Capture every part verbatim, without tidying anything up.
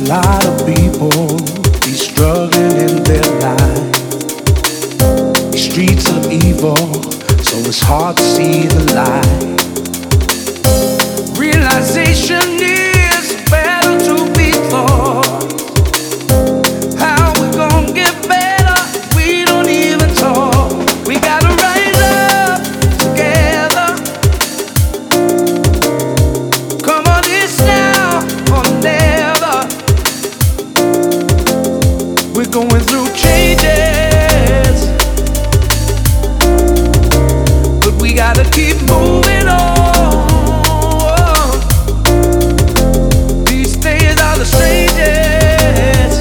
lot of people be struggling in their life. These streets are evil, so it's hard to see the light. Realization is better to be thought. How we gonna get better? We don't even talk. We gotta rise up together. Come on, it's now or never. We're going through changes, but we gotta keep moving on. These days are the strangest,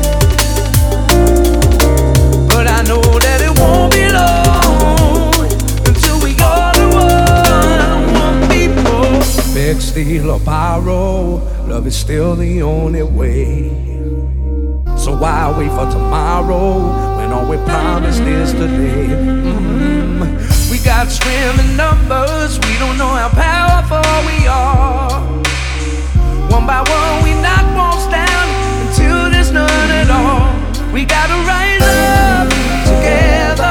but I know that it won't be long until we all are one, one people. Beg, steal, or borrow, love is still the only way. So why wait for tomorrow when all we promised is today? Mm-hmm. We got strength in numbers, we don't know how powerful we are. One by one we knock walls down until there's none at all. We gotta rise up together.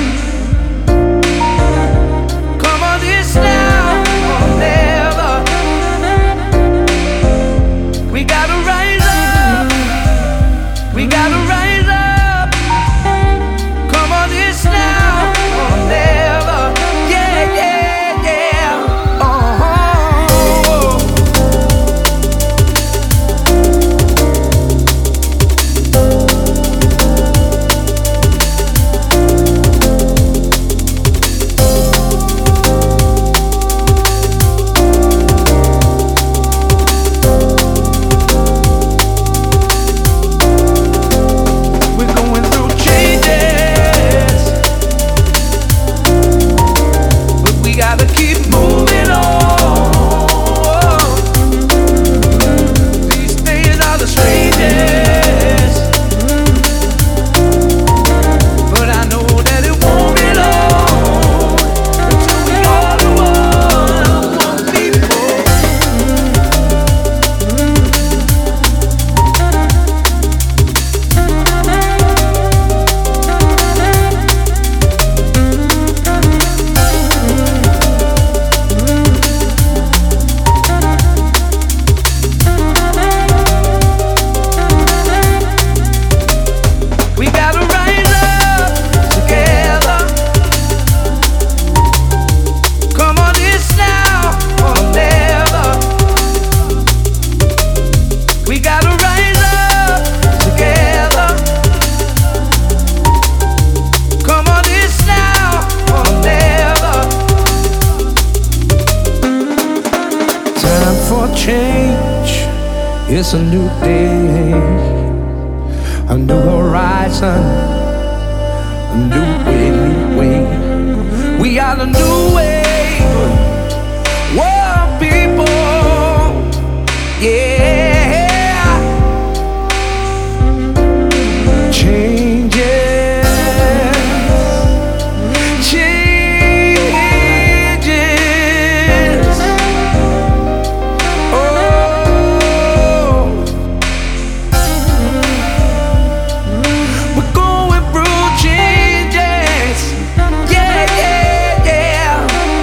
Come on, it's now or never. We gotta rise up. We gotta rise up. Come on, it's now or never. Yeah, yeah, yeah. Uh-huh. We're going through changes, but we gotta keep moving on. These days are the strangest, but I know that it won't be long until we all are one, one people. We gotta rise up together. Come on, it's now or never. We gotta rise up together. Come on, it's now or never. Time for change. It's a new day, a new horizon, a new way, new way. We are the new wave, world people, yeah. Changes, changes. Oh. We're going through changes. Yeah, yeah, yeah.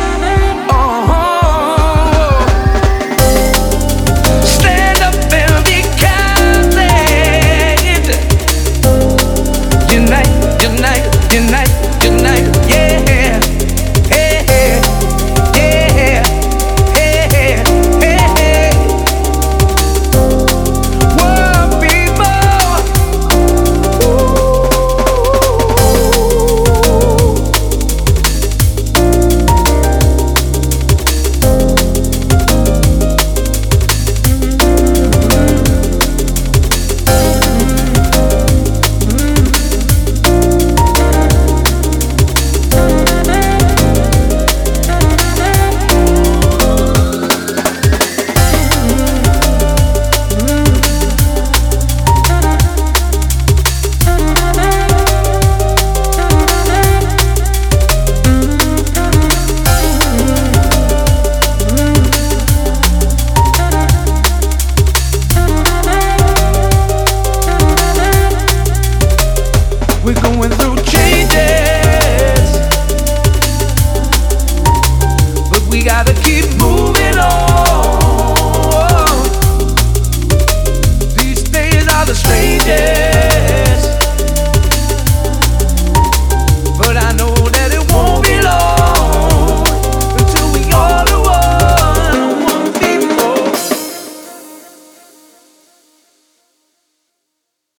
we're going through change.